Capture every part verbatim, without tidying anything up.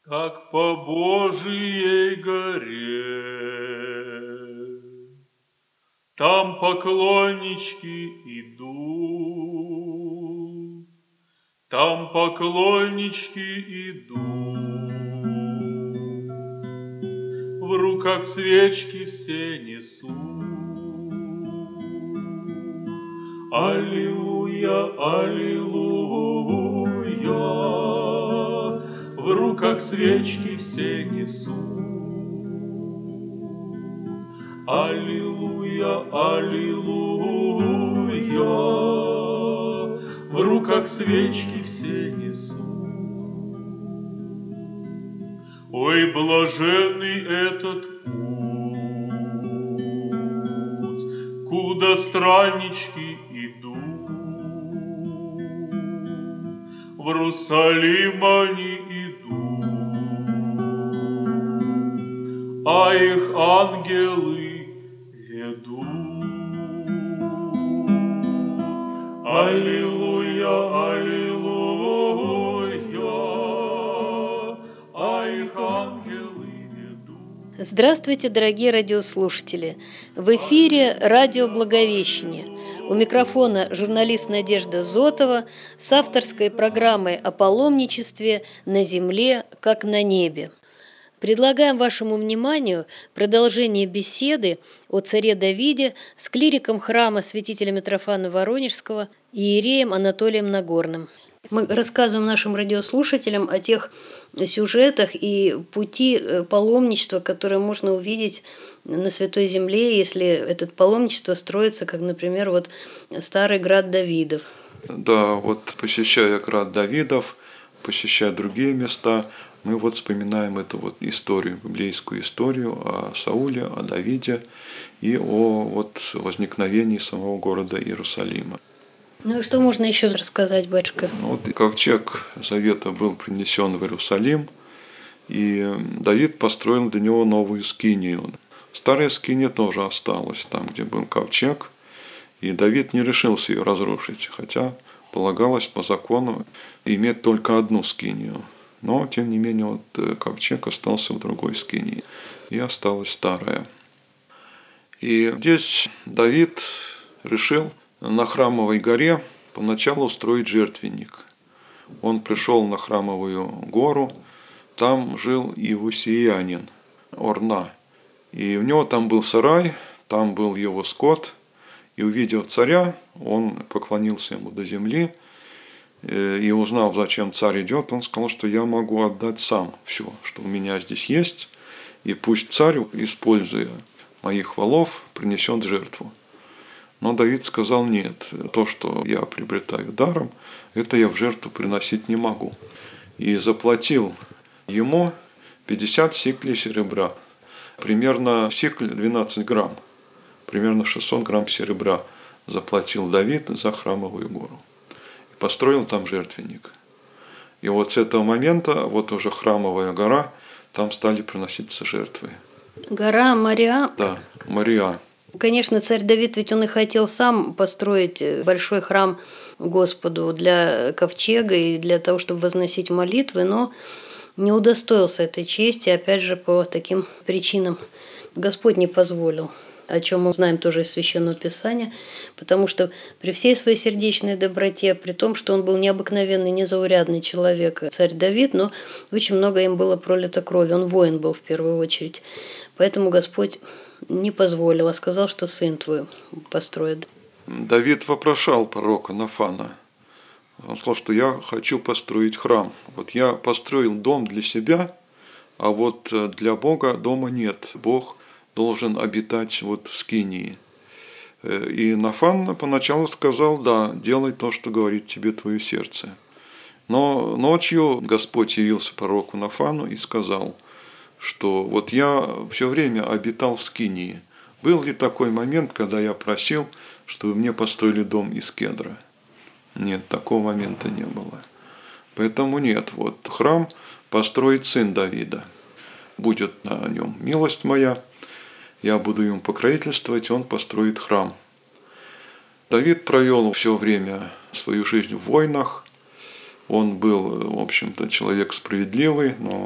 как по Божией горе. Там поклоннички идут, там поклоннички идут, в руках свечки все несут. Аллилуйя, аллилуйя, в руках свечки все несут. Аллилуйя, аллилуйя, в руках свечки все несут. Ой, блаженный этот путь, куда страннички идут. В Иерусалим они идут, а их ангелы ведут. Аллилуйя, аллилуйя, а их ангелы ведут. Здравствуйте, дорогие радиослушатели! В эфире радио «Благовещение». У микрофона журналист Надежда Зотова с авторской программой о паломничестве на земле, как на небе. Предлагаем вашему вниманию продолжение беседы о царе Давиде с клириком храма святителя Митрофана Воронежского иереем Анатолием Нагорным. Мы рассказываем нашим радиослушателям о тех сюжетах и пути паломничества, которые можно увидеть на Святой Земле, если это паломничество строится, как, например, вот старый град Давидов. Да, вот посещая град Давидов, посещая другие места, мы вот вспоминаем эту вот историю, библейскую историю о Сауле, о Давиде и о вот возникновении самого города Иерусалима. Ну и что можно еще рассказать, батюшка? Вот ковчег завета был принесен в Иерусалим, и Давид построил для него новую скинию. Старая скиния тоже осталась там, где был ковчег, и Давид не решился ее разрушить, хотя полагалось по закону иметь только одну скинию. Но, тем не менее, вот ковчег остался в другой скинии, и осталась старая. И здесь Давид решил на Храмовой горе поначалу устроить жертвенник. Он пришел на Храмовую гору, там жил иевусеянин Орна. И у него там был сарай, там был его скот. И увидев царя, он поклонился ему до земли. И узнав, зачем царь идет, он сказал, что я могу отдать сам все, что у меня здесь есть. И пусть царь, используя моих волов, принесет жертву. Но Давид сказал: нет, то, что я приобретаю даром, это я в жертву приносить не могу. И заплатил ему пятьдесят сиклей серебра. Примерно сикль двенадцать грамм. Примерно шестьсот грамм серебра заплатил Давид за Храмовую гору. И построил там жертвенник. И вот с этого момента, вот уже Храмовая гора, там стали приноситься жертвы. Гора Мария? Да, Мария. Конечно, царь Давид, ведь он и хотел сам построить большой храм Господу для ковчега и для того, чтобы возносить молитвы, но не удостоился этой чести, опять же, по таким причинам. Господь не позволил, о чем мы знаем тоже из Священного Писания, потому что при всей своей сердечной доброте, при том, что он был необыкновенный, незаурядный человек, царь Давид, но очень много им было пролито крови, он воин был в первую очередь. Поэтому Господь не позволил, а сказал, что сын твой построит. Давид вопрошал пророка Нафана. Он сказал, что я хочу построить храм. Вот я построил дом для себя, а вот для Бога дома нет. Бог должен обитать вот в скинии. И Нафан поначалу сказал: да, делай то, что говорит тебе твое сердце. Но ночью Господь явился пророку Нафану и сказал, что вот я все время обитал в скинии. Был ли такой момент, когда я просил, чтобы мне построили дом из кедра? Нет, такого момента не было. Поэтому нет, вот храм построит сын Давида. Будет на нем милость моя, я буду ему покровительствовать, он построит храм. Давид провел все время свою жизнь в войнах. Он был, в общем-то, человек справедливый, но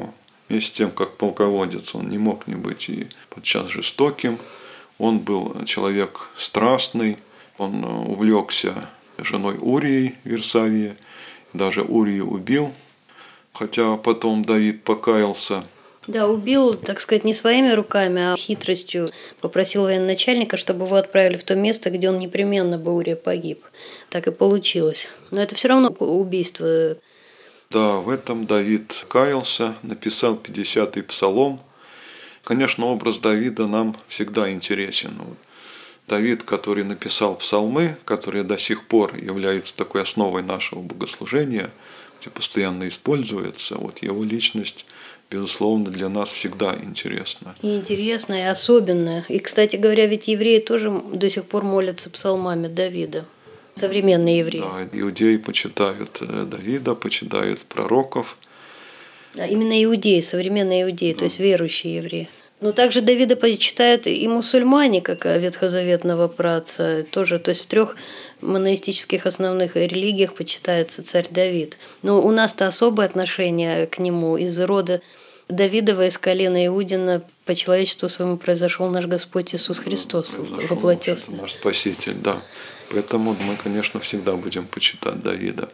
вместе с тем, как полководец, он не мог не быть и подчас жестоким. Он был человек страстный, он увлекся женой Урией в Вирсавии, даже Урию убил, хотя потом Давид покаялся. Да, убил, так сказать, не своими руками, а хитростью попросил военачальника, чтобы его отправили в то место, где он непременно бы Урия погиб. Так и получилось. Но это все равно убийство. Да, в этом Давид каялся, написал пятидесятый псалом. Конечно, образ Давида нам всегда интересен. Давид, который написал псалмы, которые до сих пор являются такой основой нашего богослужения, где постоянно используется, вот его личность, безусловно, для нас всегда интересна. И интересно, и особенно. И, кстати говоря, ведь евреи тоже до сих пор молятся псалмами Давида. Современные евреи. Да, иудеи почитают Давида, почитают пророков. Да, именно иудеи, современные иудеи, да. То есть верующие евреи. Но также Давида почитают и мусульмане, как ветхозаветного праотца, тоже, то есть в трех монотеистических основных религиях почитается царь Давид. Но у нас-то особое отношение к нему. Из рода Давидова, из колена Иудина по человечеству своему произошел наш Господь Иисус Христос, произошел, воплотился. Наш Спаситель, да. Поэтому мы, конечно, всегда будем почитать Давида.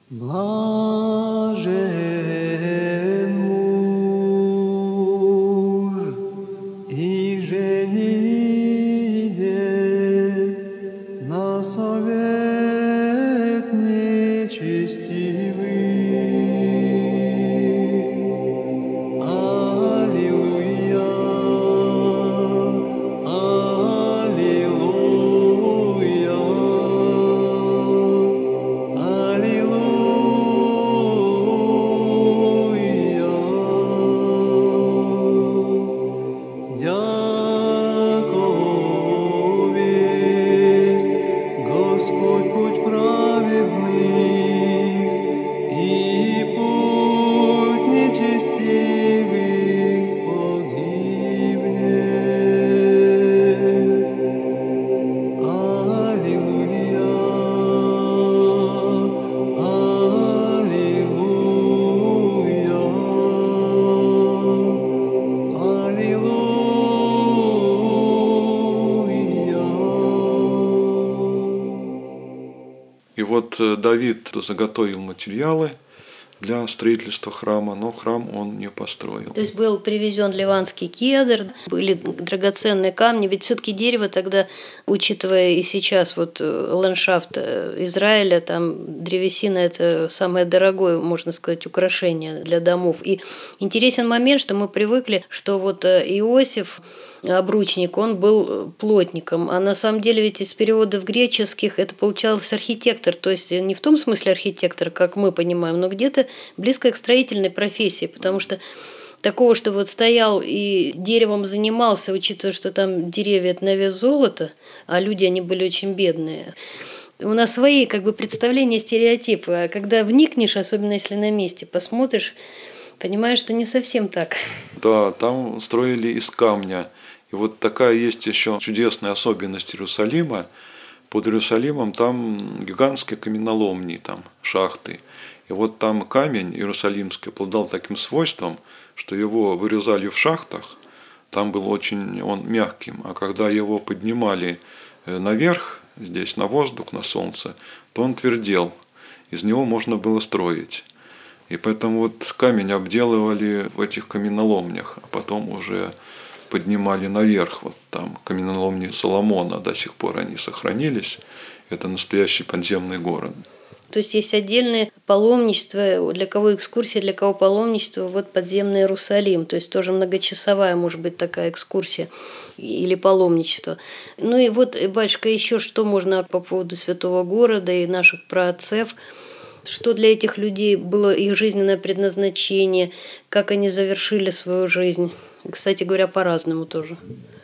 И вот Давид заготовил материалы для строительства храма, но храм он не построил. То есть был привезен ливанский кедр, были драгоценные камни, ведь все-таки дерево тогда, учитывая и сейчас вот ландшафт Израиля, там древесина – это самое дорогое, можно сказать, украшение для домов. И интересен момент, что мы привыкли, что вот Иосиф, обручник, он был плотником, а на самом деле ведь из переводов греческих это получалось архитектор, то есть не в том смысле архитектор, как мы понимаем, но где-то близко к строительной профессии, потому что такого, что вот стоял и деревом занимался, учитывая, что там деревья это на вес золота, а люди, они были очень бедные. У нас свои как бы представления, стереотипы, а когда вникнешь, особенно если на месте посмотришь, понимаешь, что не совсем так. Да, там строили из камня. И вот такая есть еще чудесная особенность Иерусалима. Под Иерусалимом там гигантские каменоломни, там шахты. И вот там камень иерусалимский обладал таким свойством, что его вырезали в шахтах, там был очень он мягким, а когда его поднимали наверх, здесь на воздух, на солнце, то он твердел, из него можно было строить. И поэтому вот камень обделывали в этих каменоломнях, а потом уже поднимали наверх, вот там каменоломни Соломона, до сих пор они сохранились, это настоящий подземный город. То есть есть отдельное паломничество, для кого экскурсия, для кого паломничество, вот подземный Иерусалим, то есть тоже многочасовая может быть такая экскурсия или паломничество. Ну и вот, батюшка, еще что можно по поводу святого города и наших праотцев, что для этих людей было их жизненное предназначение, как они завершили свою жизнь, кстати говоря, по-разному тоже.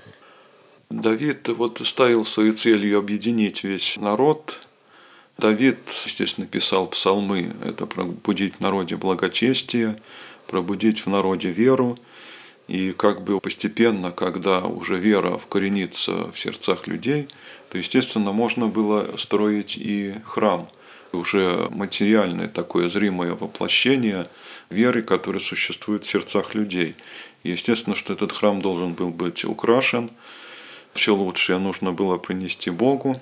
Давид вот ставил своей целью объединить весь народ. Давид, естественно, писал псалмы, это пробудить в народе благочестие, пробудить в народе веру. И как бы постепенно, когда уже вера вкоренится в сердцах людей, то, естественно, можно было строить и храм. уже материальное такое зримое воплощение веры, которая существует в сердцах людей. И естественно, что этот храм должен был быть украшен. Все лучшее нужно было принести Богу.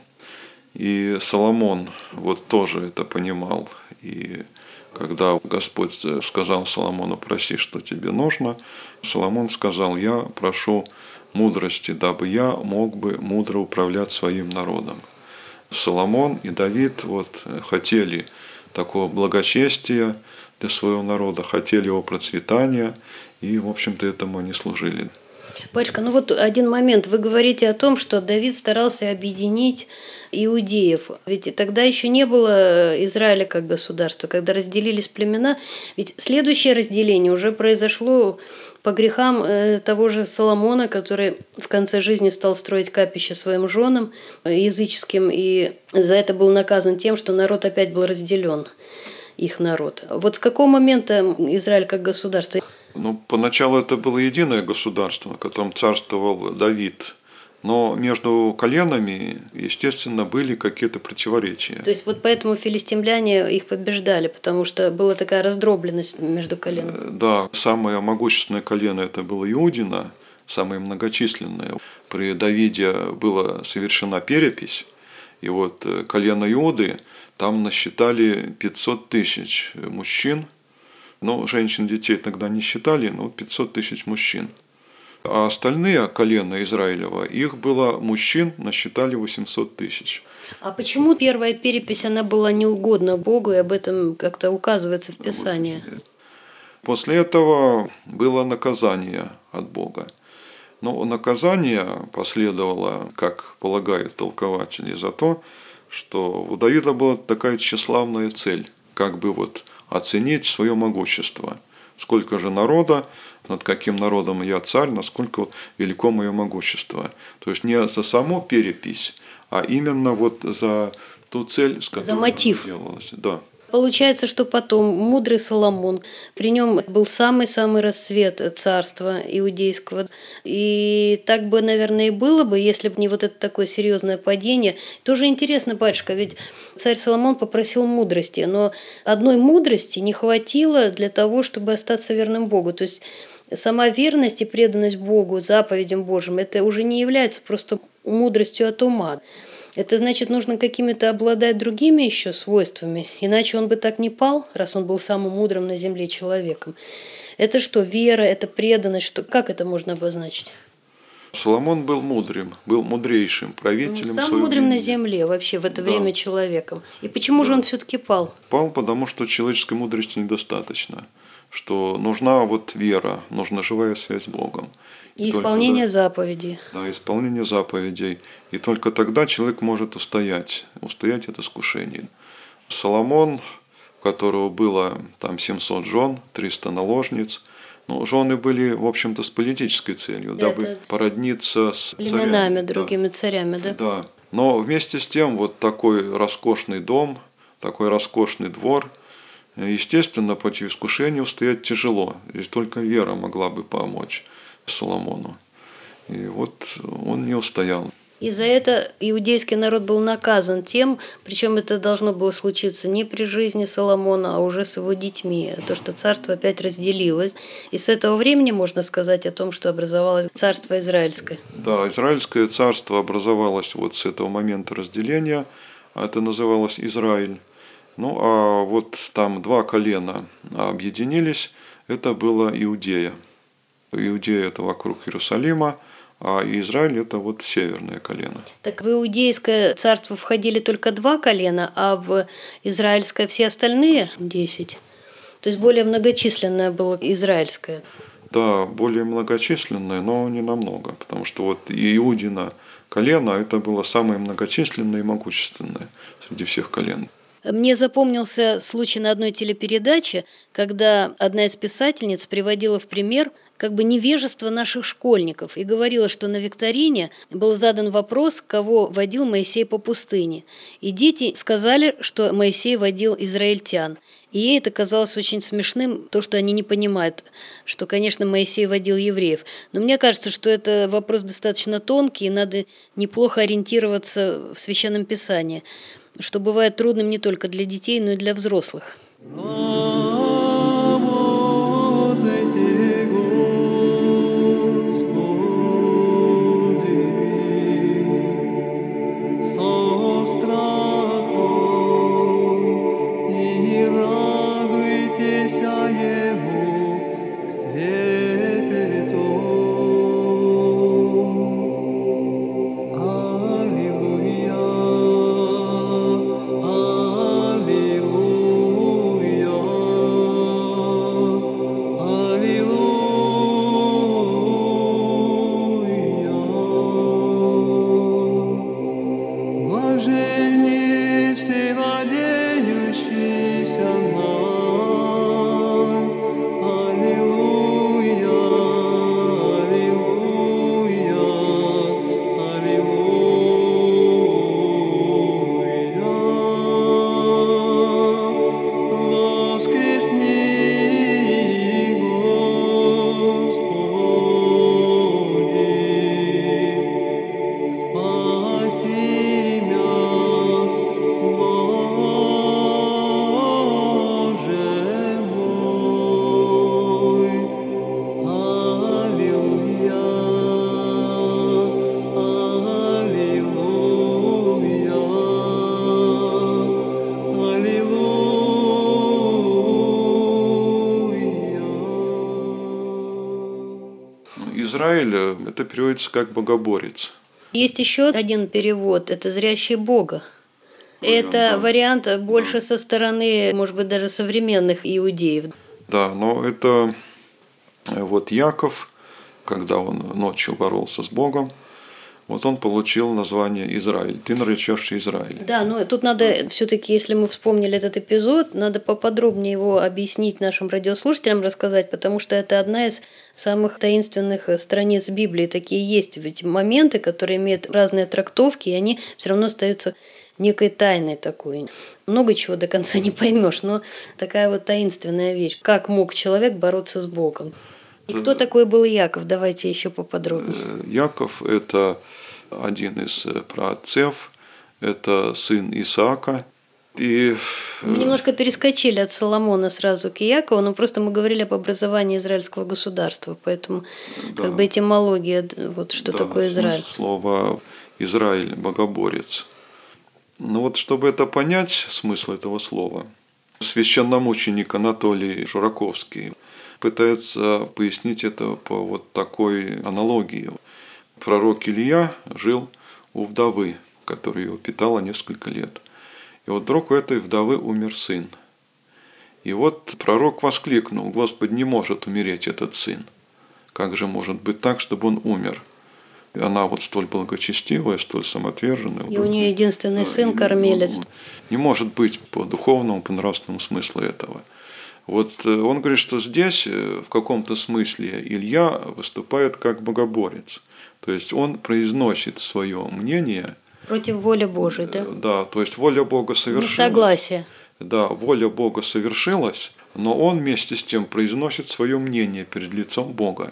И Соломон вот тоже это понимал. И когда Господь сказал Соломону: проси, что тебе нужно, Соломон сказал: я прошу мудрости, дабы я мог бы мудро управлять своим народом. Соломон и Давид вот хотели такого благочестия для своего народа, хотели его процветания, и, в общем-то, этому они служили. Батюшка, ну вот один момент. Вы говорите о том, что Давид старался объединить иудеев. Ведь тогда еще не было Израиля как государства, когда разделились племена. Ведь следующее разделение уже произошло по грехам того же Соломона, который в конце жизни стал строить капище своим женам языческим, и за это был наказан тем, что народ опять был разделен, их народ. Вот с какого момента Израиль как государство? Ну, поначалу это было единое государство, в котором царствовал Давид. Но между коленами, естественно, были какие-то противоречия. То есть вот поэтому филистимляне их побеждали, потому что была такая раздробленность между коленами. Да, самое могущественное колено это было Иудина, самое многочисленное. При Давиде была совершена перепись, и вот колено Иуды, там насчитали пятьсот тысяч мужчин. Ну, женщин, детей тогда не считали, но пятьсот тысяч мужчин. А остальные колена Израилева, их было мужчин, насчитали восемьсот тысяч. А почему первая перепись, она была неугодна Богу, и об этом как-то указывается в Писании? После этого было наказание от Бога. Но наказание последовало, как полагают толкователи, за то, что у Давида была такая тщеславная цель, как бы вот оценить свое могущество. Сколько же народа, над каким народом я царь, насколько велико мое могущество. То есть не за саму перепись, а именно вот за ту цель, с которой за мотив. делалось. Да. Получается, что потом мудрый Соломон, при нем был самый-самый расцвет царства иудейского. И так бы, наверное, и было бы, если бы не вот это такое серьезное падение. Тоже интересно, батюшка, ведь царь Соломон попросил мудрости, но одной мудрости не хватило для того, чтобы остаться верным Богу. То есть сама верность и преданность Богу, заповедям Божьим, это уже не является просто мудростью от ума. Это значит, нужно какими-то обладать другими еще свойствами, иначе он бы так не пал, раз он был самым мудрым на земле человеком. Это что, вера, это преданность, что, как это можно обозначить? Соломон был мудрым, был мудрейшим правителем. Самым мудрым времени. на земле вообще в это Да. время человеком. И почему Да. же он все-таки пал? Пал, потому что человеческой мудрости недостаточно. Что нужна вот вера, нужна живая связь с Богом. И, и исполнение да, заповедей. Да, исполнение заповедей. И только тогда человек может устоять, устоять от искушений. Соломон, у которого было там семьсот жен, триста наложниц, ну, жены были, в общем-то, с политической целью, Да, дабы это породниться с племенами, царями. другими да. царями, да? Да. Но вместе с тем вот такой роскошный дом, такой роскошный двор, естественно, против искушения устоять тяжело. И только вера могла бы помочь Соломону. И вот он не устоял. И за это иудейский народ был наказан тем, причем это должно было случиться не при жизни Соломона, а уже с его детьми. То, что царство опять разделилось. И с этого времени можно сказать о том, что образовалось царство израильское. Да, израильское царство образовалось вот с этого момента разделения. Это называлось Израиль. Ну, а вот там два колена объединились. Это была Иудея. Иудея – это вокруг Иерусалима, а Израиль – это вот северное колено. Так в иудейское царство входили только два колена, а в израильское все остальные десять. То есть более многочисленное было израильское. Да, более многочисленное, но не намного, потому что вот Иудина колено – это было самое многочисленное и могущественное среди всех колен. Мне запомнился случай на одной телепередаче, когда одна из писательниц приводила в пример как бы невежество наших школьников и говорила, что на викторине был задан вопрос, кого водил Моисей по пустыне. И дети сказали, что Моисей водил израильтян. И ей это казалось очень смешным, то, что они не понимают, что, конечно, Моисей водил евреев. Но мне кажется, что это вопрос достаточно тонкий, и надо неплохо ориентироваться в Священном Писании. что бывает трудным не только для детей, но и для взрослых. Израиль – это переводится как «богоборец». Есть еще один перевод – это «зрящий Бога». Это да. вариант больше Да. со стороны, может быть, даже современных иудеев. Да, но это вот Яков, когда он ночью боролся с Богом, вот он получил название Израиль. Ты наречешь Израиль. Да, но тут надо все-таки, если мы вспомнили этот эпизод, надо поподробнее его объяснить нашим радиослушателям, рассказать, потому что это одна из самых таинственных страниц Библии. Такие есть ведь моменты, которые имеют разные трактовки, и они все равно остаются некой тайной такой. Много чего до конца не поймешь, но такая вот таинственная вещь. Как мог человек бороться с Богом? И кто такой был Яков? Давайте еще поподробнее. Яков – это один из праотцев, это сын Исаака. И... Мы немножко перескочили от Соломона сразу к Якову, но просто мы говорили об образовании израильского государства, поэтому да. как бы этимология, вот что да, такое Израиль. Слово «Израиль» – «богоборец». Ну вот, чтобы это понять, смысл этого слова, священномученик Анатолий Жураковский пытается пояснить это по вот такой аналогии. Пророк Илья жил у вдовы, которая его питала несколько лет. И вот вдруг у этой вдовы умер сын. И вот пророк воскликнул: «Господи, не может умереть этот сын. Как же может быть так, чтобы он умер?» И она вот столь благочестивая, столь самоотверженная. И у нее единственный да, сын, кормилец. Не может быть по духовному, по нравственному смыслу этого. Вот он говорит, что здесь в каком-то смысле Илья выступает как богоборец. То есть он произносит свое мнение. Против воли Божией, да? Да, то есть воля Бога совершилась. Несогласие. Да, воля Бога совершилась, но он вместе с тем произносит свое мнение перед лицом Бога.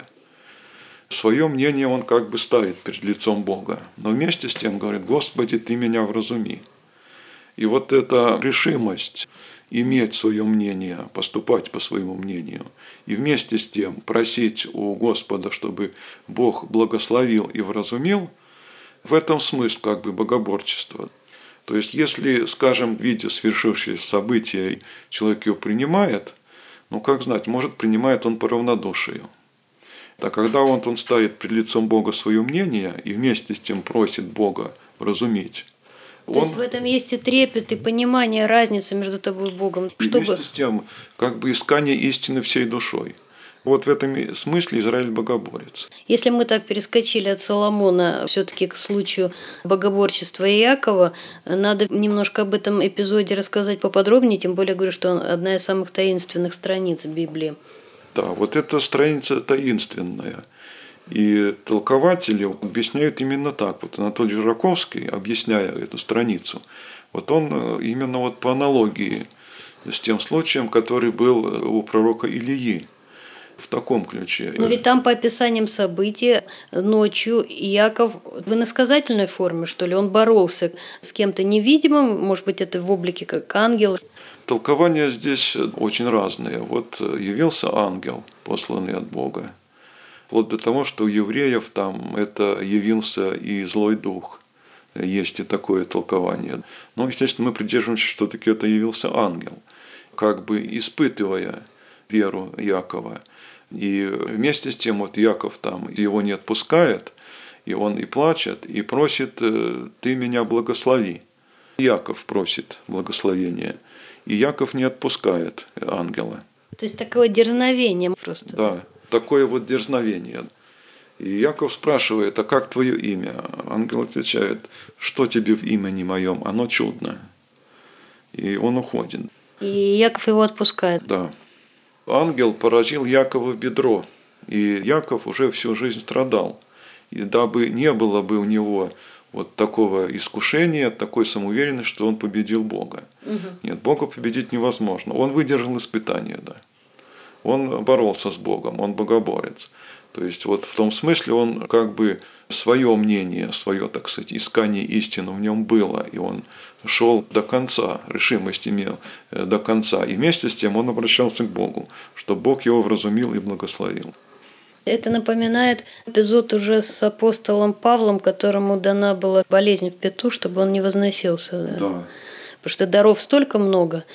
Свое мнение он как бы ставит перед лицом Бога, но вместе с тем говорит: «Господи, Ты меня вразуми». И вот эта решимость иметь свое мнение, поступать по своему мнению, и вместе с тем просить у Господа, чтобы Бог благословил и вразумил, в этом смысл как бы богоборчества. То есть, если, скажем, видя свершившееся событие, человек его принимает, ну, как знать, может, принимает он по равнодушию. А когда он, он ставит перед лицом Бога свое мнение и вместе с тем просит Бога вразумить. То он... есть в этом есть и трепет, и понимание разницы между тобой и Богом. И чтобы... вместе с тем, как бы искание истины всей душой. Вот в этом смысле Израиль богоборец. Если мы так перескочили от Соломона все-таки к случаю богоборчества Иакова, надо немножко об этом эпизоде рассказать поподробнее, тем более говорю, что он одна из самых таинственных страниц Библии. Да, вот эта страница таинственная. И толкователи объясняют именно так. Вот Анатолий Жураковский, объясняя эту страницу, вот он именно вот по аналогии с тем случаем, который был у пророка Илии. В таком ключе. Но ведь там по описаниям событий ночью Иаков в иносказательной форме, что ли, он боролся с кем-то невидимым, может быть, это в облике как ангел. Толкования здесь очень разные. Вот явился ангел, посланный от Бога. Вплоть до того, что у евреев там это явился и злой дух. Есть и такое толкование. Но, естественно, мы придерживаемся, что таки это явился ангел, как бы испытывая веру Иакова. И вместе с тем вот Иаков там его не отпускает, и он и плачет, и просит: «Ты меня благослови». Иаков просит благословения, и Иаков не отпускает ангела. То есть такое дерзновение просто. Да, такое вот дерзновение. И Иаков спрашивает: «А как твое имя?» Ангел отвечает: «Что тебе в имени моем? Оно чудно». И он уходит. И Иаков его отпускает. Да. Ангел поразил Якова в бедро, и Яков уже всю жизнь страдал. И дабы не было бы у него вот такого искушения, такой самоуверенности, что он победил Бога. Угу. Нет, Бога победить невозможно. Он выдержал испытание, да. Он боролся с Богом, он богоборец. То есть вот в том смысле он как бы свое мнение, свое, так сказать, искание истины в нем было, и он шел до конца, решимость имел до конца, и вместе с тем он обращался к Богу, что Бог его вразумил и благословил. Это напоминает эпизод уже с апостолом Павлом, которому дана была болезнь в пяту, чтобы он не возносился. Да? Да. Потому что даров столько много,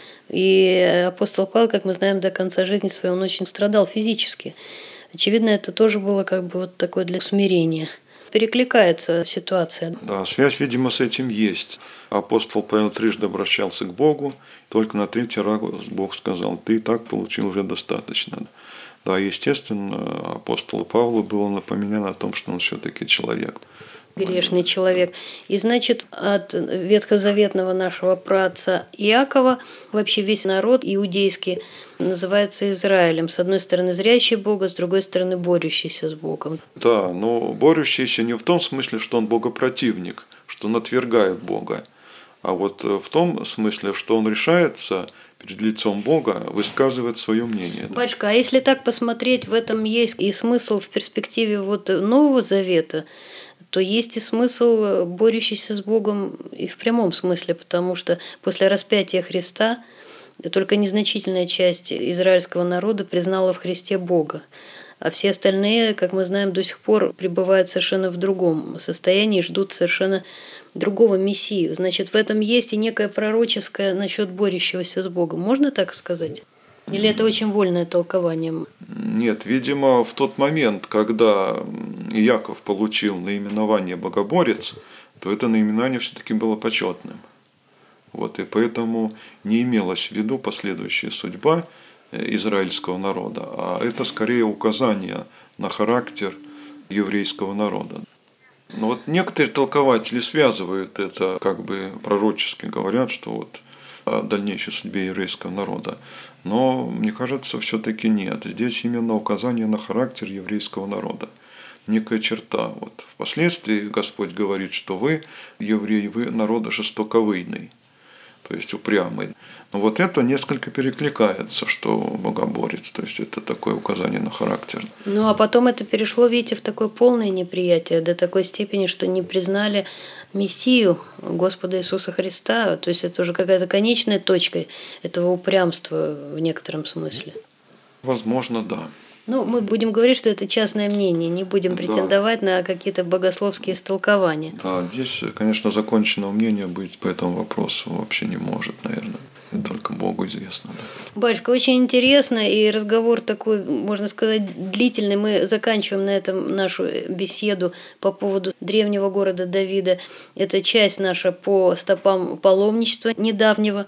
и апостол Павел, как мы знаем, до конца жизни своей он очень страдал физически. Очевидно, это тоже было как бы вот такое для смирения. Перекликается ситуация. Да, связь, видимо, с этим есть. Апостол Павел трижды обращался к Богу, только на третий раз Бог сказал: «Ты и так получил уже достаточно». Да, естественно, апостолу Павлу было напоминано о том, что он все-таки человек. Грешный человек. И значит, от ветхозаветного нашего праотца Иакова вообще весь народ иудейский называется Израилем. С одной стороны зрящий Бога, с другой стороны борющийся с Богом. Да, но борющийся не в том смысле, что он богопротивник, что он отвергает Бога, а вот в том смысле, что он решается перед лицом Бога высказывать свое мнение. Батюшка, а если так посмотреть, в этом есть и смысл в перспективе вот Нового Завета, то есть и смысл, борющийся с Богом и в прямом смысле, потому что после распятия Христа только незначительная часть израильского народа признала в Христе Бога, а все остальные, как мы знаем, до сих пор пребывают совершенно в другом состоянии и ждут совершенно другого Мессию. Значит, в этом есть и некое пророческое насчет борющегося с Богом. Можно так сказать? Или это очень вольное толкование? Нет, видимо, в тот момент, когда Иаков получил наименование «богоборец», то это наименование все-таки было почетным. Вот, и поэтому не имелась в виду последующая судьба израильского народа, а это скорее указание на характер еврейского народа. Но вот некоторые толкователи связывают это, как бы пророчески говорят, что вот о дальнейшей судьбе еврейского народа. Но, мне кажется, все-таки нет. Здесь именно указание на характер еврейского народа. Некая черта. Вот. Впоследствии Господь говорит, что вы, евреи, вы народ жестоковыйный, то есть упрямый. Но вот это несколько перекликается, что богоборец, то есть это такое указание на характер. Ну а потом это перешло, видите, в такое полное неприятие, до такой степени, что не признали Мессию Господа Иисуса Христа. То есть это уже какая-то конечная точка этого упрямства в некотором смысле. Возможно, да. Ну, мы будем говорить, что это частное мнение, не будем претендовать да. на какие-то богословские истолкования. Да, здесь, конечно, законченного мнения быть по этому вопросу вообще не может, наверное. Это только Богу известно. Да. Батюшка, очень интересно, и разговор такой, можно сказать, длительный. Мы заканчиваем на этом нашу беседу по поводу древнего города Давида. Это часть наша по стопам паломничества недавнего.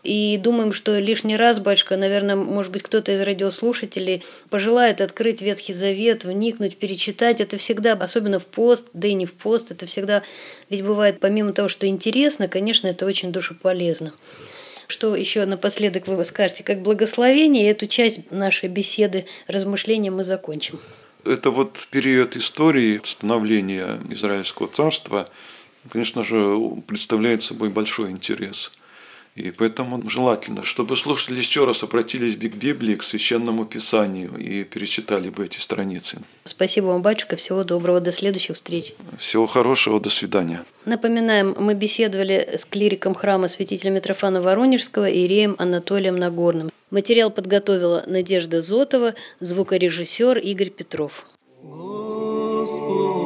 И думаем, что лишний раз, батюшка, наверное, может быть, кто-то из радиослушателей пожелает открыть Ветхий Завет, вникнуть, перечитать. Это всегда, особенно в пост, да и не в пост, это всегда, ведь бывает, помимо того, что интересно, конечно, это очень душеполезно. Что еще напоследок вы скажете, как благословение, и эту часть нашей беседы, размышления мы закончим. Это вот период истории становления Израильского царства, конечно же, представляет собой большой интерес. И поэтому желательно, чтобы слушатели еще раз обратились к Библии, к Священному Писанию и перечитали бы эти страницы. Спасибо вам, батюшка. Всего доброго. До следующих встреч. Всего хорошего. До свидания. Напоминаем, мы беседовали с клириком храма святителя Митрофана Воронежского иереем Анатолием Нагорным. Материал подготовила Надежда Зотова, звукорежиссер Игорь Петров. Господи.